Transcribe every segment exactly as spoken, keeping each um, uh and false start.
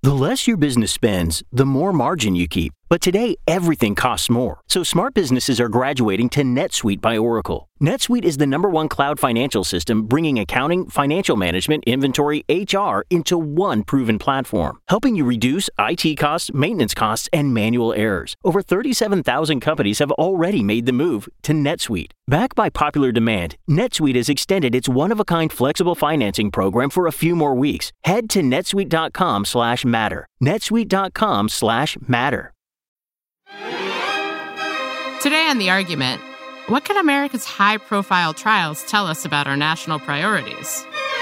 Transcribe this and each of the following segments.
The less your business spends, the more margin you keep. But today, everything costs more. So smart businesses are graduating to NetSuite by Oracle. NetSuite is the number one cloud financial system, bringing accounting, financial management, inventory, H R into one proven platform, helping you reduce I T costs, maintenance costs, and manual errors. Over thirty-seven thousand companies have already made the move to NetSuite. Backed by popular demand, NetSuite has extended its one-of-a-kind flexible financing program for a few more weeks. Head to netsuite.com slash matter. netsuite.com slash matter. Today on The Argument, what can America's high-profile trials tell us about our national priorities?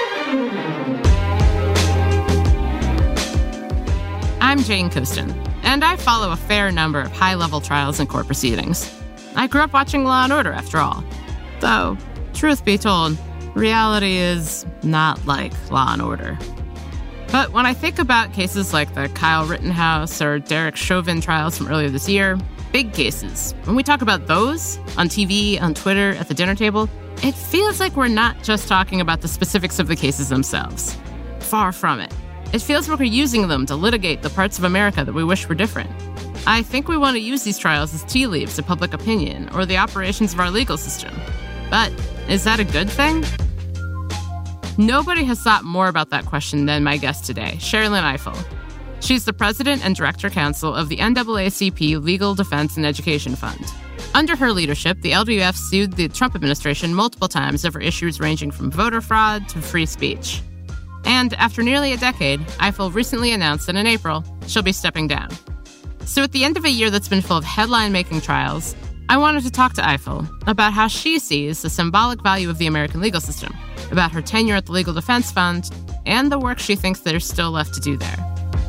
I'm Jane Coaston, and I follow a fair number of high-level trials and court proceedings. I grew up watching Law and Order, after all. Though, truth be told, reality is not like Law and Order. But when I think about cases like the Kyle Rittenhouse or Derek Chauvin trials from earlier this year, big cases, when we talk about those on T V, on Twitter, at the dinner table, it feels like we're not just talking about the specifics of the cases themselves. Far from it. It feels like we're using them to litigate the parts of America that we wish were different. I think we want to use these trials as tea leaves of public opinion or the operations of our legal system. But is that a good thing? Nobody has thought more about that question than my guest today, Sherrilyn Ifill. She's the president and director counsel of the N double A C P Legal Defense and Education Fund. Under her leadership, the L D F sued the Trump administration multiple times over issues ranging from voter fraud to free speech. And after nearly a decade, Ifill recently announced that in April, she'll be stepping down. So at the end of a year that's been full of headline-making trials, I wanted to talk to Ifill about how she sees the symbolic value of the American legal system, about her tenure at the Legal Defense Fund, and the work she thinks there's still left to do there.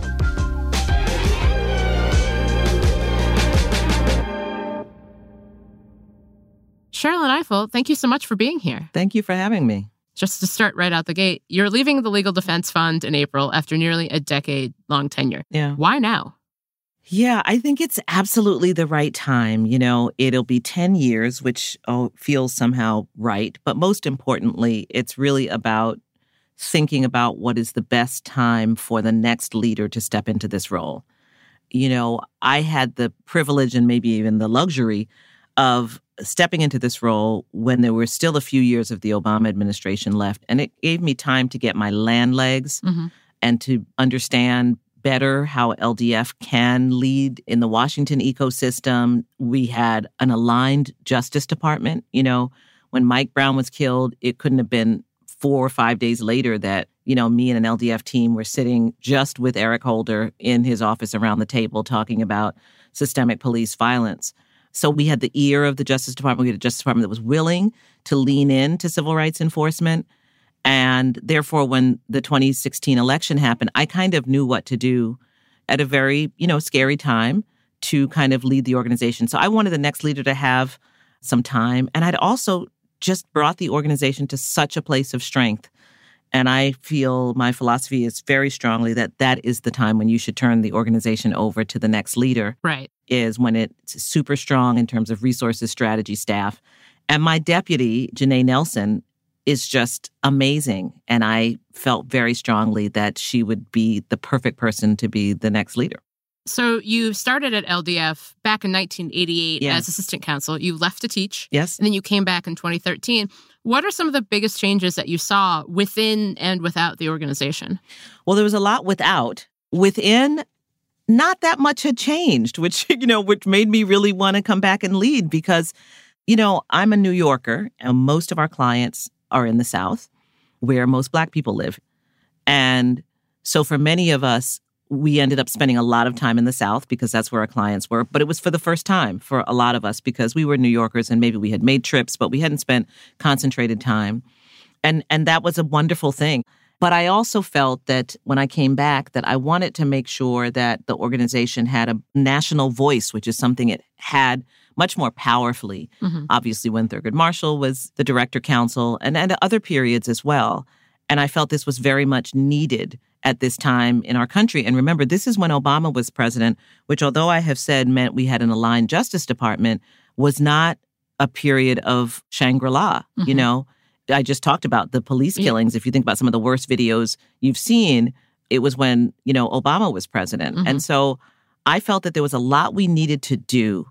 Sherrilyn Ifill, thank you so much for being here. Thank you for having me. Just to start right out the gate, you're leaving the Legal Defense Fund in April after nearly a decade-long tenure. Yeah. Why now? Yeah, I think it's absolutely the right time. You know, it'll be ten years, which oh, feels somehow right. But most importantly, it's really about thinking about what is the best time for the next leader to step into this role. You know, I had the privilege and maybe even the luxury of stepping into this role when there were still a few years of the Obama administration left. And it gave me time to get my land legs mm-hmm. and to understand better how L D F can lead in the Washington ecosystem. We had an aligned Justice Department. You know, when Mike Brown was killed, it couldn't have been four or five days later that, you know, me and an L D F team were sitting just with Eric Holder in his office around the table talking about systemic police violence. So we had the ear of the Justice Department. We had a Justice Department that was willing to lean into civil rights enforcement. And therefore, when the twenty sixteen election happened, I kind of knew what to do at a very, you know, scary time to kind of lead the organization. So I wanted the next leader to have some time. And I'd also just brought the organization to such a place of strength. And I feel my philosophy is very strongly that that is the time when you should turn the organization over to the next leader. Right. Is when it's super strong in terms of resources, strategy, staff. And my deputy, Janae Nelson, is just amazing. And I felt very strongly that she would be the perfect person to be the next leader. So you started at L D F back in nineteen eighty-eight yeah. as assistant counsel. You left to teach. Yes. And then you came back in twenty thirteen. What are some of the biggest changes that you saw within and without the organization? Well, there was a lot without. Within, not that much had changed, which, you know, which made me really want to come back and lead because, you know, I'm a New Yorker and most of our clients are in the South, where most Black people live. And so for many of us, we ended up spending a lot of time in the South because that's where our clients were. But it was for the first time for a lot of us because we were New Yorkers and maybe we had made trips, but we hadn't spent concentrated time. And and that was a wonderful thing. But I also felt that when I came back that I wanted to make sure that the organization had a national voice, which is something it had much more powerfully. Mm-hmm. Obviously, when Thurgood Marshall was the director counsel and at other periods as well. And I felt this was very much needed at this time in our country. And remember, this is when Obama was president, which although I have said meant we had an aligned Justice Department, was not a period of Shangri-La, mm-hmm. you know? I just talked about the police killings. Yeah. If you think about some of the worst videos you've seen, it was when, you know, Obama was president. Mm-hmm. And so I felt that there was a lot we needed to do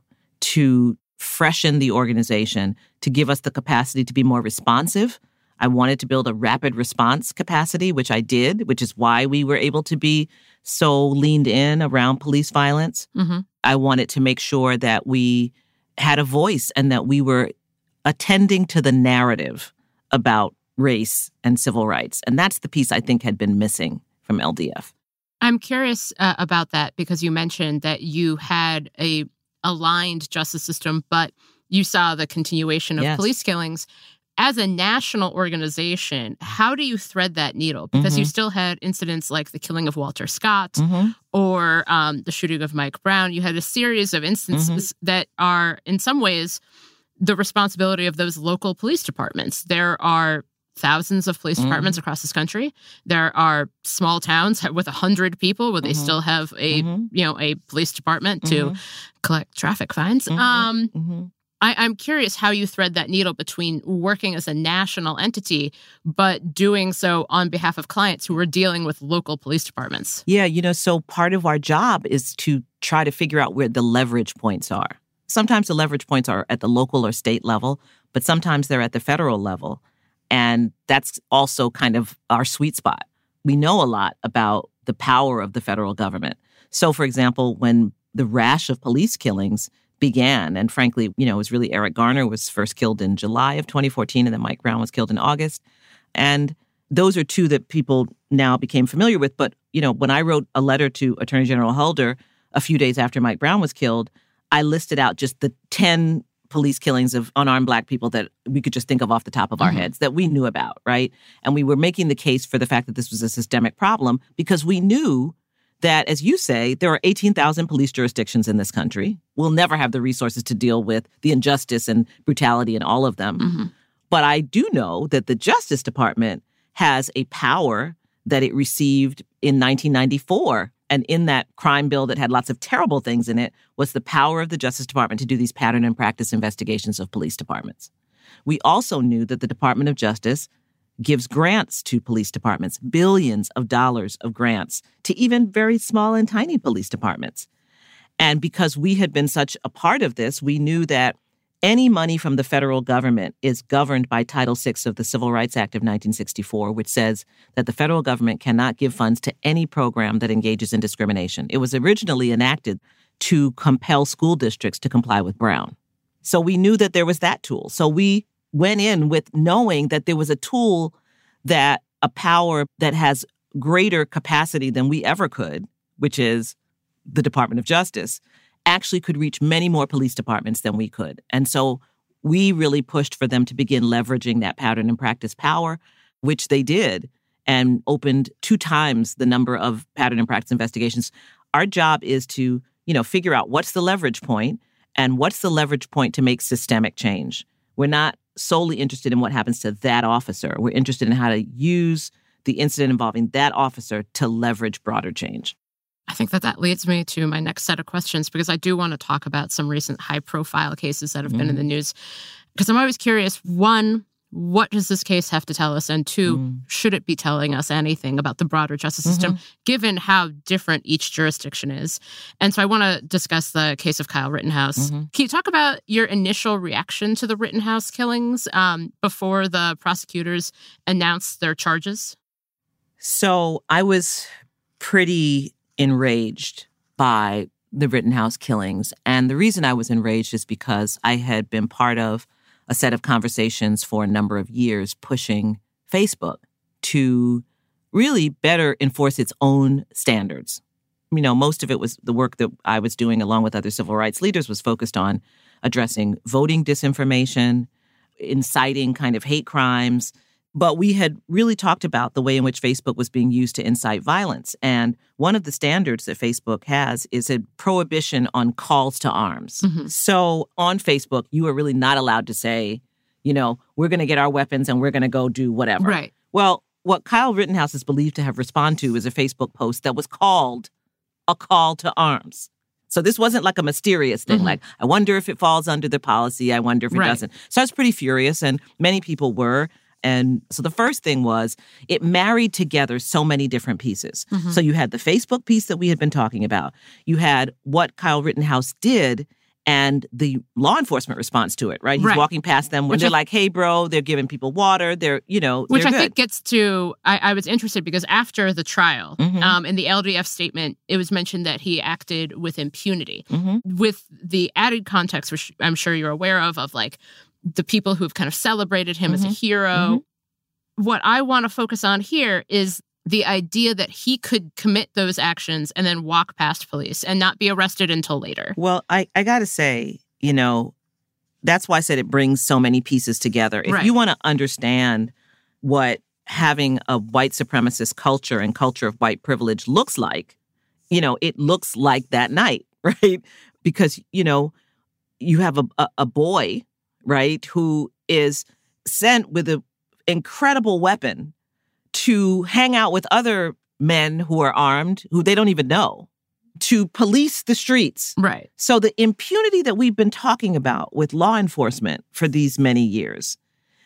to freshen the organization, to give us the capacity to be more responsive. I wanted to build a rapid response capacity, which I did, which is why we were able to be so leaned in around police violence. Mm-hmm. I wanted to make sure that we had a voice and that we were attending to the narrative about race and civil rights. And that's the piece I think had been missing from L D F. I'm curious uh, about that because you mentioned that you had a aligned justice system, but you saw the continuation of Yes. police killings. As a national organization, how do you thread that needle? Because Mm-hmm. you still had incidents like the killing of Walter Scott Mm-hmm. or um, the shooting of Mike Brown. You had a series of instances Mm-hmm. that are, in some ways, the responsibility of those local police departments. There are thousands of police Mm-hmm. departments across this country. There are small towns with a hundred people where they Mm-hmm. still have a Mm-hmm. you know a police department to Mhm. collect traffic fines. Mhm. Um, Mm-hmm. I, I'm curious how you thread that needle between working as a national entity, but doing so on behalf of clients who are dealing with local police departments. Yeah, you know, so part of our job is to try to figure out where the leverage points are. Sometimes the leverage points are at the local or state level, but sometimes they're at the federal level. And that's also kind of our sweet spot. We know a lot about the power of the federal government. So, for example, when the rash of police killings began, and frankly, you know, it was really Eric Garner was first killed in July of twenty fourteen, and then Mike Brown was killed in August. And those are two that people now became familiar with. But, you know, when I wrote a letter to Attorney General Holder a few days after Mike Brown was killed, I listed out just the ten police killings of unarmed Black people that we could just think of off the top of our Mhm. heads that we knew about, right? And we were making the case for the fact that this was a systemic problem because we knew that, as you say, there are eighteen thousand police jurisdictions in this country. We'll never have the resources to deal with the injustice and brutality in all of them. Mm-hmm. But I do know that the Justice Department has a power that it received in nineteen ninety-four. And in that crime bill that had lots of terrible things in it was the power of the Justice Department to do these pattern and practice investigations of police departments. We also knew that the Department of Justice gives grants to police departments, billions of dollars of grants to even very small and tiny police departments. And because we had been such a part of this, we knew that any money from the federal government is governed by Title six of the Civil Rights Act of nineteen sixty-four, which says that the federal government cannot give funds to any program that engages in discrimination. It was originally enacted to compel school districts to comply with Brown. So we knew that there was that tool. So we went in with knowing that there was a tool, that a power that has greater capacity than we ever could, which is the Department of Justice, actually could reach many more police departments than we could. And so we really pushed for them to begin leveraging that pattern and practice power, which they did, and opened two times the number of pattern and practice investigations. Our job is to, you know, figure out what's the leverage point and what's the leverage point to make systemic change. We're not solely interested in what happens to that officer. We're interested in how to use the incident involving that officer to leverage broader change. I think that that leads me to my next set of questions, because I do want to talk about some recent high-profile cases that have mm. been in the news. Because I'm always curious, one, what does this case have to tell us? And two, mm. should it be telling us anything about the broader justice system, mm-hmm. given how different each jurisdiction is? And so I want to discuss the case of Kyle Rittenhouse. Mm-hmm. Can you talk about your initial reaction to the Rittenhouse killings um, before the prosecutors announced their charges? So I was pretty enraged by the Rittenhouse killings. And the reason I was enraged is because I had been part of a set of conversations for a number of years pushing Facebook to really better enforce its own standards. You know, most of it was the work that I was doing along with other civil rights leaders was focused on addressing voting disinformation, inciting kind of hate crimes. But we had really talked about the way in which Facebook was being used to incite violence. And one of the standards that Facebook has is a prohibition on calls to arms. Mm-hmm. So on Facebook, you are really not allowed to say, you know, we're going to get our weapons and we're going to go do whatever. Right. Well, what Kyle Rittenhouse is believed to have responded to is a Facebook post that was called a call to arms. So this wasn't like a mysterious thing, mm-hmm. like, I wonder if it falls under the policy. I wonder if it right. doesn't. So I was pretty furious, and many people were. And so the first thing was it married together so many different pieces. Mm-hmm. So you had the Facebook piece that we had been talking about. You had what Kyle Rittenhouse did and the law enforcement response to it, right? He's right. walking past them when Which they're I, like, hey, bro, they're giving people water. They're, you know, Which they're I good. think gets to, I, I was interested because after the trial, mm-hmm. um, in the L D F statement, it was mentioned that he acted with impunity. Mm-hmm. With the added context, which I'm sure you're aware of, of like the people who've kind of celebrated him mm-hmm. as a hero. Mm-hmm. What I want to focus on here is the idea that he could commit those actions and then walk past police and not be arrested until later. Well, I, I got to say, you know, that's why I said it brings so many pieces together. If right. you want to understand what having a white supremacist culture and culture of white privilege looks like, you know, it looks like that night, right? Because, you know, you have a, a, a boy, right, who is sent with an incredible weapon to hang out with other men who are armed, who they don't even know, to police the streets. Right. So the impunity that we've been talking about with law enforcement for these many years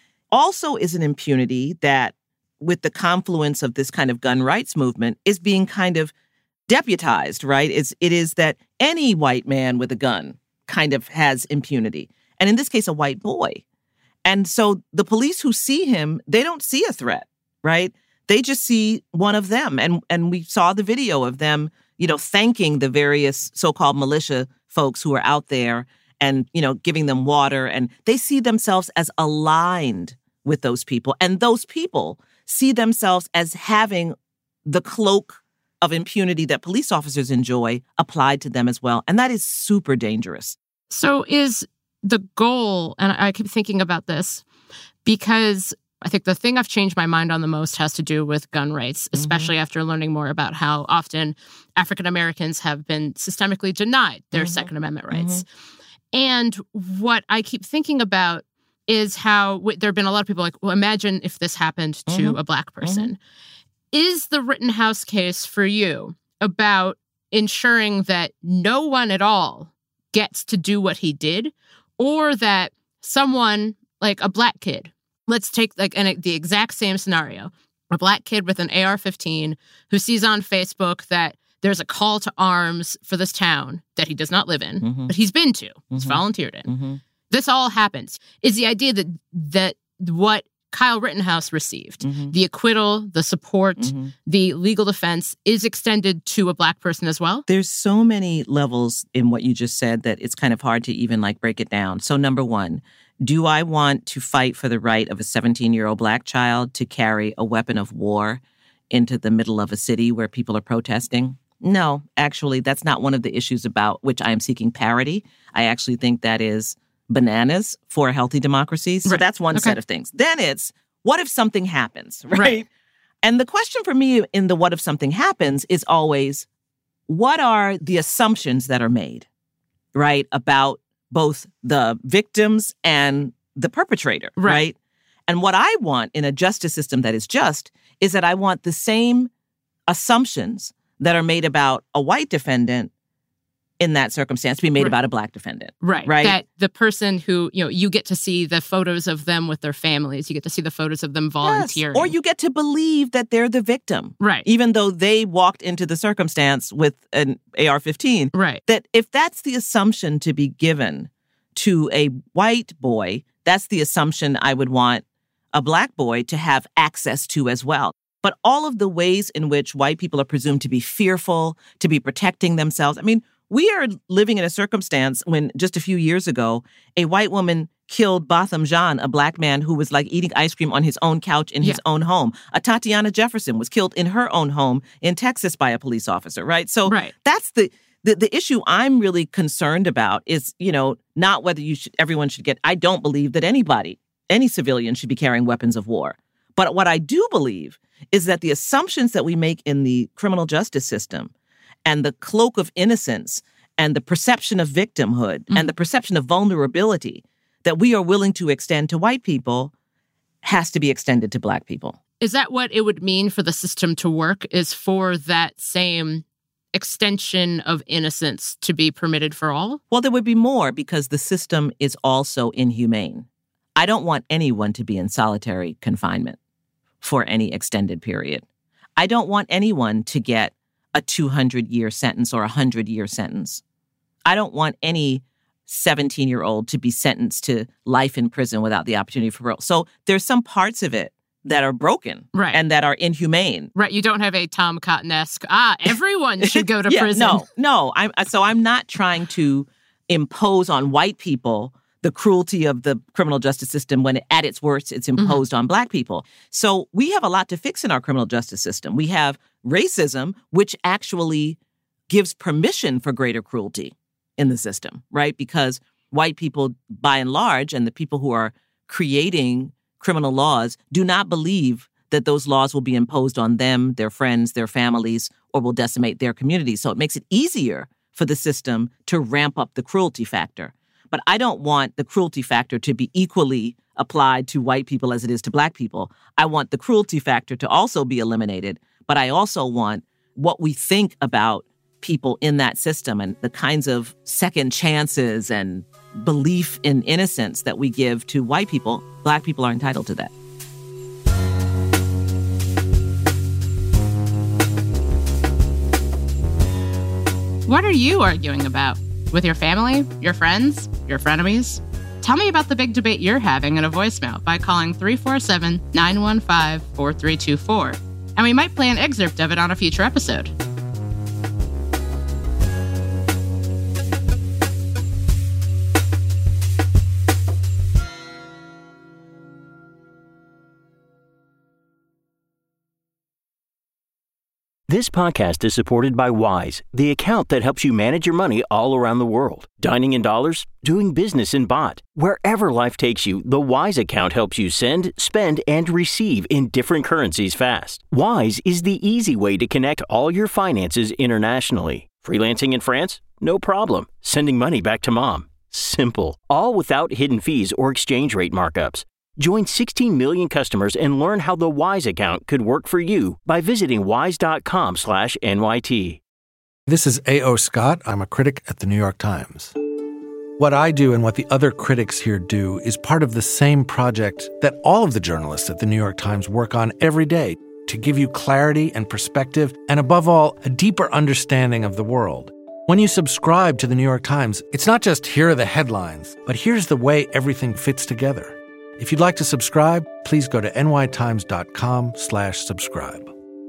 also is an impunity that, with the confluence of this kind of gun rights movement, is being kind of deputized, right? It's, it is that any white man with a gun kind of has impunity. And in this case, a white boy. And so the police who see him, they don't see a threat. Right? They just see one of them. And and we saw the video of them, you know, thanking the various so-called militia folks who are out there and, you know, giving them water. And they see themselves as aligned with those people. And those people see themselves as having the cloak of impunity that police officers enjoy applied to them as well. And that is super dangerous. So is the goal, and I keep thinking about this, because I think the thing I've changed my mind on the most has to do with gun rights, especially mm-hmm. after learning more about how often African Americans have been systemically denied their mm-hmm. Second Amendment rights. Mm-hmm. And what I keep thinking about is how w- there have been a lot of people like, well, imagine if this happened to mm-hmm. a Black person. Mm-hmm. Is the Rittenhouse case for you about ensuring that no one at all gets to do what he did, or that someone like a Black kid, let's take like an, the exact same scenario. A Black kid with an A R fifteen who sees on Facebook that there's a call to arms for this town that he does not live in, mm-hmm. but he's been to, mm-hmm. he's volunteered in. Mm-hmm. This all happens. Is the idea that that what Kyle Rittenhouse received, mm-hmm. the acquittal, the support, mm-hmm. the legal defense, is extended to a Black person as well? There's so many levels in what you just said that it's kind of hard to even like break it down. So number one, do I want to fight for the right of a seventeen-year-old Black child to carry a weapon of war into the middle of a city where people are protesting? No, actually, that's not one of the issues about which I am seeking parity. I actually think that is bananas for a healthy democracy. So right. that's one okay. set of things. Then it's, what if something happens, right? right? And the question for me in the what if something happens is always, what are the assumptions that are made, right, about both the victims and the perpetrator, right. right? And what I want in a justice system that is just is that I want the same assumptions that are made about a white defendant in that circumstance to be made right. about a Black defendant. Right. Right. That the person who, you know, you get to see the photos of them with their families. You get to see the photos of them volunteering. Yes. Or you get to believe that they're the victim. Right. Even though they walked into the circumstance with an A R fifteen. Right. That if that's the assumption to be given to a white boy, that's the assumption I would want a Black boy to have access to as well. But all of the ways in which white people are presumed to be fearful, to be protecting themselves. I mean, we are living in a circumstance when just a few years ago, a white woman killed Botham Jean, a Black man who was like eating ice cream on his own couch in yeah. his own home. A Tatiana Jefferson was killed in her own home in Texas by a police officer, right? So right. that's the, the the issue I'm really concerned about is, you know, not whether you should, everyone should get, I don't believe that anybody, any civilian should be carrying weapons of war. But what I do believe is that the assumptions that we make in the criminal justice system and the cloak of innocence and the perception of victimhood mm-hmm. and the perception of vulnerability that we are willing to extend to white people has to be extended to Black people. Is that what it would mean for the system to work, is for that same extension of innocence to be permitted for all? Well, there would be more because the system is also inhumane. I don't want anyone to be in solitary confinement for any extended period. I don't want anyone to get a two hundred year sentence or a one hundred year sentence. I don't want any seventeen-year-old to be sentenced to life in prison without the opportunity for parole. So there's some parts of it that are broken right. and that are inhumane. Right. You don't have a Tom Cotton-esque, ah, everyone should go to yeah, prison. No, no. I'm, so I'm not trying to impose on white people the cruelty of the criminal justice system when at its worst, it's imposed mm-hmm. on Black people. So we have a lot to fix in our criminal justice system. We have racism, which actually gives permission for greater cruelty in the system, right? Because white people, by and large, and the people who are creating criminal laws do not believe that those laws will be imposed on them, their friends, their families, or will decimate their communities. So it makes it easier for the system to ramp up the cruelty factor. But I don't want the cruelty factor to be equally applied to white people as it is to Black people. I want the cruelty factor to also be eliminated. But I also want what we think about people in that system and the kinds of second chances and belief in innocence that we give to white people. Black people are entitled to that. What are you arguing about? With your family, your friends, your frenemies? Tell me about the big debate you're having in a voicemail by calling three four seven, nine one five, four three two four. And we might play an excerpt of it on a future episode. This podcast is supported by Wise, the account that helps you manage your money all around the world. Dining in dollars, doing business in baht. Wherever life takes you, the Wise account helps you send, spend, and receive in different currencies fast. Wise is the easy way to connect all your finances internationally. Freelancing in France? No problem. Sending money back to mom? Simple. All without hidden fees or exchange rate markups. Join sixteen million customers and learn how the Wise account could work for you by visiting wise.com slash NYT. This is A O. Scott. I'm a critic at the New York Times. What I do and what the other critics here do is part of the same project that all of the journalists at the New York Times work on every day to give you clarity and perspective and, above all, a deeper understanding of the world. When you subscribe to the New York Times, it's not just here are the headlines, but here's the way everything fits together. If you'd like to subscribe, please go to nytimes.com slash subscribe.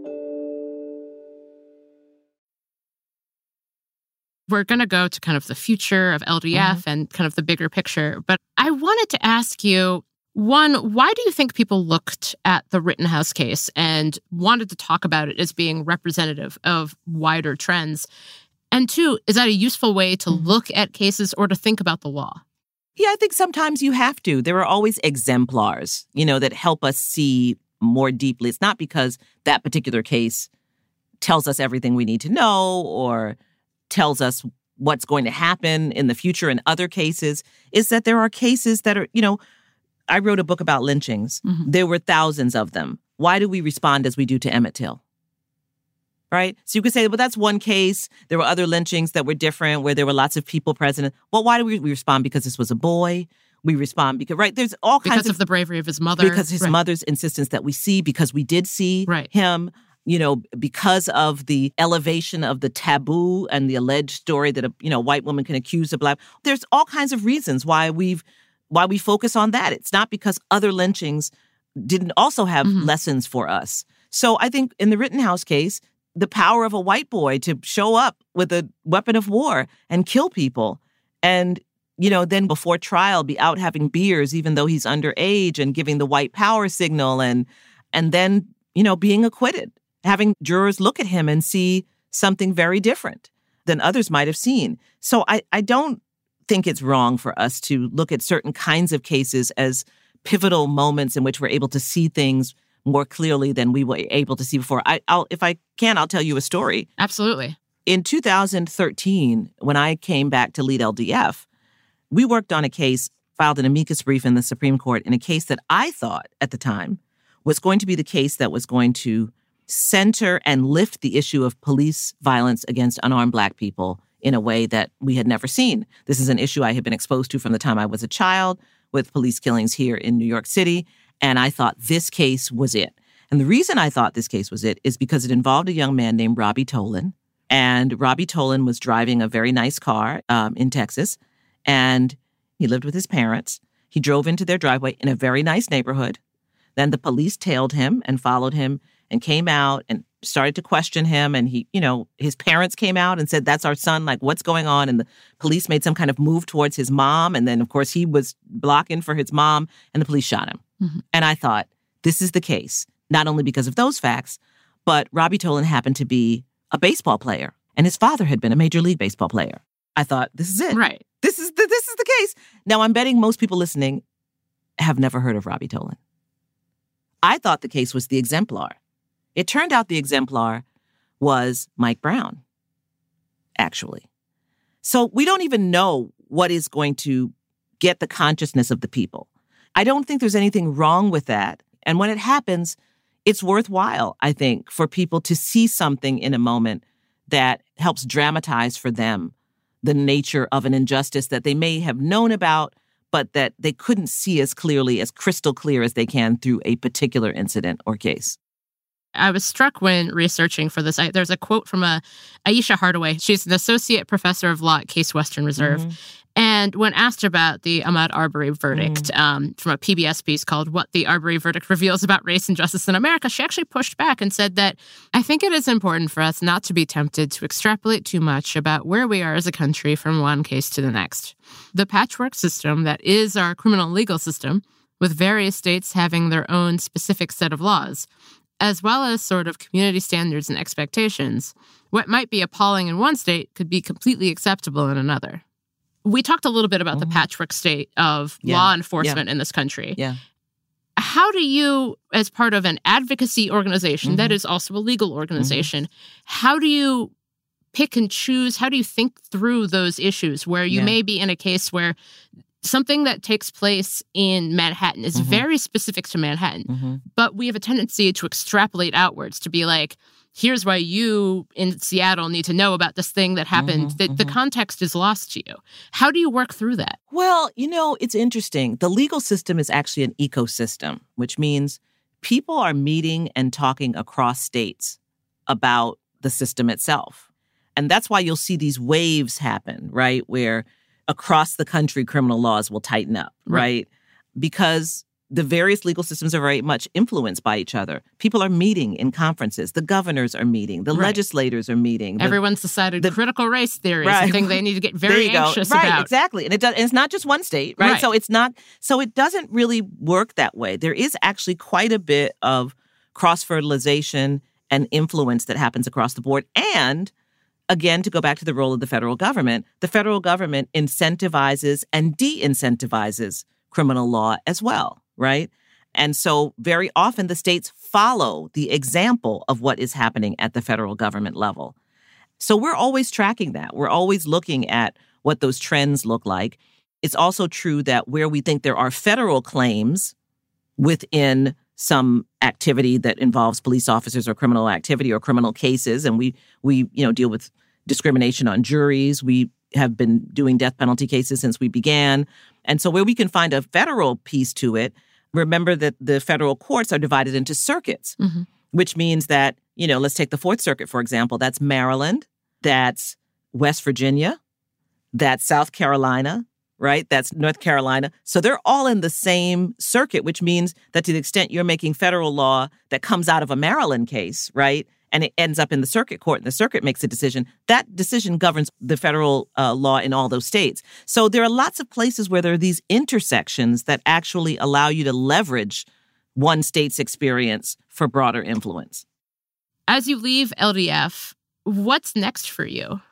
We're going to go to kind of the future of L D F mm-hmm. and kind of the bigger picture. But I wanted to ask you, one, why do you think people looked at the Rittenhouse case and wanted to talk about it as being representative of wider trends? And two, is that a useful way to mm-hmm. look at cases or to think about the law? Yeah, I think sometimes you have to. There are always exemplars, you know, that help us see more deeply. It's not because that particular case tells us everything we need to know or tells us what's going to happen in the future in other cases. It's that there are cases that are, you know, I wrote a book about lynchings. Mm-hmm. There were thousands of them. Why do we respond as we do to Emmett Till? Right? So you could say, well, that's one case. There were other lynchings that were different where there were lots of people present. Well, why do we, we respond? Because this was a boy. We respond because, right, there's all kinds because of... of the bravery of his mother. Because his right. mother's insistence that we see, because we did see right. him, you know, because of the elevation of the taboo and the alleged story that a, you know, white woman can accuse a Black... There's all kinds of reasons why we've, why we focus on that. It's not because other lynchings didn't also have mm-hmm. lessons for us. So I think in the Rittenhouse case, the power of a white boy to show up with a weapon of war and kill people. And, you know, then before trial be out having beers, even though he's underage, and giving the white power signal, and and then, you know, being acquitted, having jurors look at him and see something very different than others might have seen. So I, I don't think it's wrong for us to look at certain kinds of cases as pivotal moments in which we're able to see things more clearly than we were able to see before. I, I'll, if I can, I'll tell you a story. Absolutely. In two thousand thirteen, when I came back to lead L D F, we worked on a case, filed an amicus brief in the Supreme Court in a case that I thought at the time was going to be the case that was going to center and lift the issue of police violence against unarmed Black people in a way that we had never seen. This is an issue I had been exposed to from the time I was a child. with police killings here in New York City. And I thought this case was it. And the reason I thought this case was it is because it involved a young man named Robbie Tolan. And Robbie Tolan was driving a very nice car um, in Texas. And he lived with his parents. He drove into their driveway in a very nice neighborhood. Then the police tailed him and followed him and came out and started to question him. And he, you know, his parents came out and said, that's our son. Like, what's going on? And the police made some kind of move towards his mom. And then, of course, he was blocking for his mom and the police shot him. Mm-hmm. And I thought, this is the case, not only because of those facts, but Robbie Tolan happened to be a baseball player and his father had been a Major League Baseball player. I thought, this is it. Right. This is the, this is the case. Now, I'm betting most people listening have never heard of Robbie Tolan. I thought the case was the exemplar. It turned out the exemplar was Mike Brown, actually. So we don't even know what is going to get the consciousness of the people. I don't think there's anything wrong with that. And when it happens, it's worthwhile, I think, for people to see something in a moment that helps dramatize for them the nature of an injustice that they may have known about, but that they couldn't see as clearly, as crystal clear as they can through a particular incident or case. I was struck when researching for this. I, there's a quote from a Aisha Hardaway. She's an associate professor of law at Case Western Reserve. Mm-hmm. And when asked about the Ahmaud Arbery verdict mm. um, from a P B S piece called What the Arbery Verdict Reveals About Race and Justice in America, she actually pushed back and said that, I think it is important for us not to be tempted to extrapolate too much about where we are as a country from one case to the next. The patchwork system that is our criminal legal system, with various states having their own specific set of laws, as well as sort of community standards and expectations, what might be appalling in one state could be completely acceptable in another. We talked a little bit about mm-hmm. the patchwork state of yeah. law enforcement yeah. in this country. Yeah. How do you, as part of an advocacy organization mm-hmm. that is also a legal organization, mm-hmm. how do you pick and choose? How do you think through those issues where you yeah. may be in a case where something that takes place in Manhattan is mm-hmm. very specific to Manhattan, mm-hmm. but we have a tendency to extrapolate outwards to be like, here's why you in Seattle need to know about this thing that happened. Mm-hmm, the, mm-hmm. the context is lost to you. How do you work through that? Well, you know, it's interesting. The legal system is actually an ecosystem, which means people are meeting and talking across states about the system itself. And that's why you'll see these waves happen, right? Where across the country, criminal laws will tighten up, right? right? Because the various legal systems are very much influenced by each other. People are meeting in conferences. The governors are meeting. The right. legislators are meeting. The, Everyone's decided the, critical race theory right. is something they need to get very anxious right, about. Right, exactly. And, it does, and it's not just one state, right? right? So it's not. So it doesn't really work that way. There is actually quite a bit of cross-fertilization and influence that happens across the board. And again, to go back to the role of the federal government, the federal government incentivizes and de-incentivizes criminal law as well, right? And so very often the states follow the example of what is happening at the federal government level. So we're always tracking that. We're always looking at what those trends look like. It's also true that where we think there are federal claims within some activity that involves police officers or criminal activity or criminal cases, and we we you know deal with discrimination on juries. We have been doing death penalty cases since we began. And so where we can find a federal piece to it, remember that the federal courts are divided into circuits, mm-hmm. which means that, you know, let's take the Fourth Circuit, for example. That's Maryland, that's West Virginia, that's South Carolina, right? That's North Carolina. So they're all in the same circuit, which means that to the extent you're making federal law that comes out of a Maryland case, right, and it ends up in the circuit court and the circuit makes a decision, that decision governs the federal uh, law in all those states. So there are lots of places where there are these intersections that actually allow you to leverage one state's experience for broader influence. As you leave L D F, what's next for you?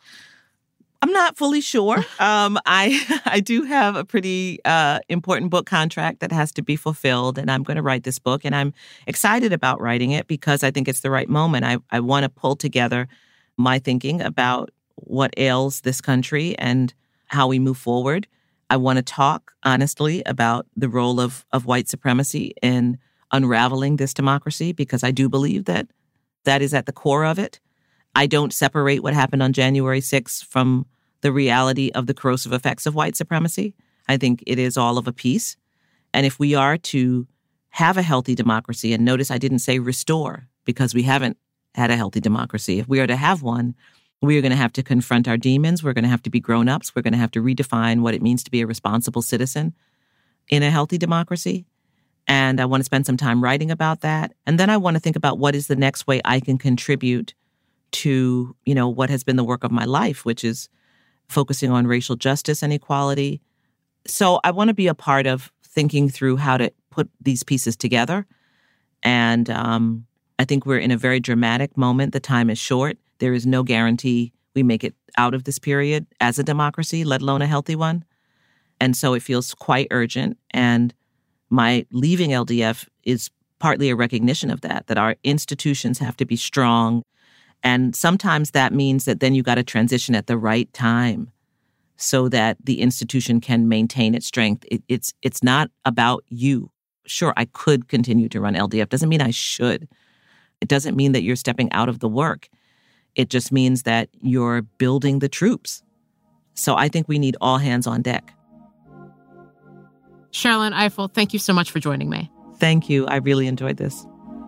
I'm not fully sure. Um, I I do have a pretty uh, important book contract that has to be fulfilled, and I'm going to write this book, and I'm excited about writing it because I think it's the right moment. I, I want to pull together my thinking about what ails this country and how we move forward. I want to talk honestly about the role of, of white supremacy in unraveling this democracy because I do believe that that is at the core of it. I don't separate what happened on January sixth from the reality of the corrosive effects of white supremacy. I think it is all of a piece. And if we are to have a healthy democracy, and notice I didn't say restore because we haven't had a healthy democracy. If we are to have one, we are going to have to confront our demons. We're going to have to be grown-ups. We're going to have to redefine what it means to be a responsible citizen in a healthy democracy. And I want to spend some time writing about that. And then I want to think about what is the next way I can contribute to, you know, what has been the work of my life, which is focusing on racial justice and equality. So I want to be a part of thinking through how to put these pieces together. And um, I think we're in a very dramatic moment. The time is short. There is no guarantee we make it out of this period as a democracy, let alone a healthy one. And so it feels quite urgent. And my leaving L D F is partly a recognition of that, that our institutions have to be strong. And sometimes that means that then you got to transition at the right time so that the institution can maintain its strength. It, it's it's not about you. Sure, I could continue to run L D F. Doesn't mean I should. It doesn't mean that you're stepping out of the work. It just means that you're building the troops. So I think we need all hands on deck. Sherrilyn Ifill, thank you so much for joining me. Thank you. I really enjoyed this.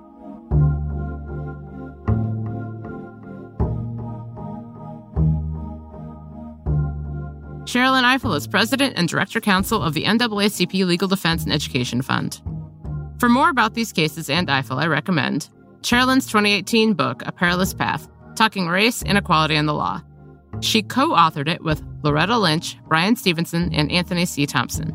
Sherrilyn Ifill is president and director counsel of the N double A C P Legal Defense and Education Fund. For more about these cases and Ifill, I recommend Sherrilyn's twenty eighteen book, A Perilous Path, Talking Race, Inequality, and the Law. She co-authored it with Loretta Lynch, Brian Stevenson, and Anthony C. Thompson.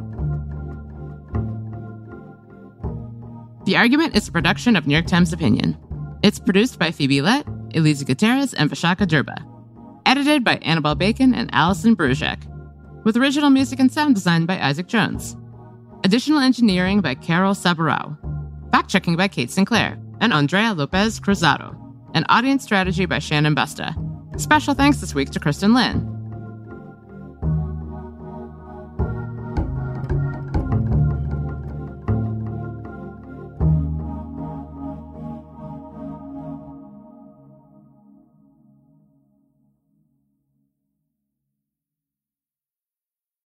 The Argument is a production of New York Times Opinion. It's produced by Phoebe Lett, Elisa Gutierrez, and Vishaka Durba. Edited by Annabelle Bacon and Allison Bruzek. With original music and sound design by Isaac Jones. Additional engineering by Carol Sabarao. Fact-checking by Kate Sinclair and Andrea Lopez Cruzado. And audience strategy by Shannon Busta. Special thanks this week to Kristen Lynn.